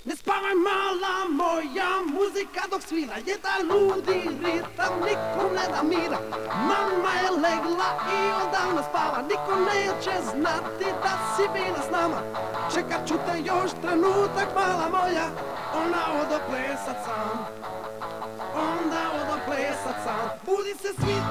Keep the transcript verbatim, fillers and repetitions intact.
Ne spavaj mala moja, muzika dok svira je da ludi ritam, nikom ne da mira. Mama je legla i odavno spava, niko neće znati da si bila s nama. Čekat ću te još trenutak mala moja, ona odo plesat sam, onda odo plesat sam. Budi se svi